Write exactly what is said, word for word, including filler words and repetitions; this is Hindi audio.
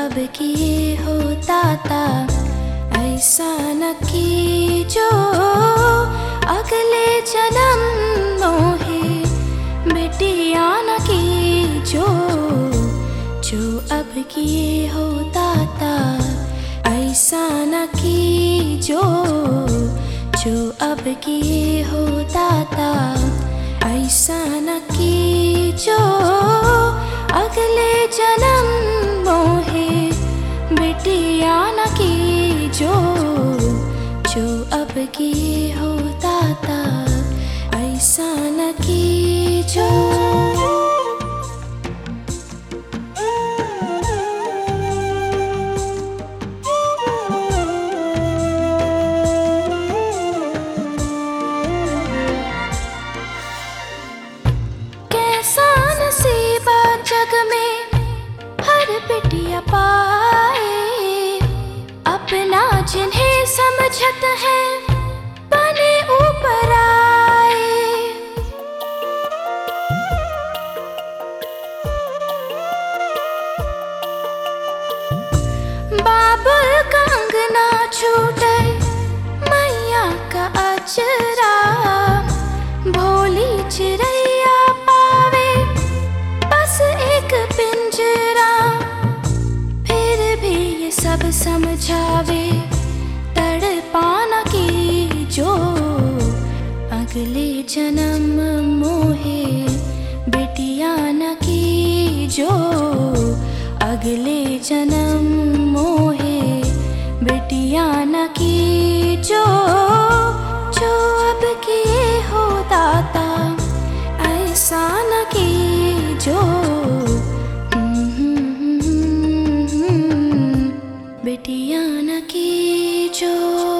अब किए होता था ऐसा न कि जो अगले जन्म मोहे बिटिया न की जो जो अब किए होता था ऐसा न कि जो जो अब किए होता था ऐसा न कि जो अगले जन्म मोहे बिटिया न की जो जो अब किए होता था ऐसा न कि जो जग में हर बिटिया पाए अपना जिन्हें समझत है बने ऊपर आए। बाबुल का अंगना छूटे मैया का अचरा भोली चिड़ैया पिंजरा फिर भी ये सब समझावे तड़पाना की जो अगले जन्म मोहे बिटिया न की जो अगले जन्म मोहे बिटिया न की जो जो अब किए होता था ऐसा न की जो बिटिया न की जो।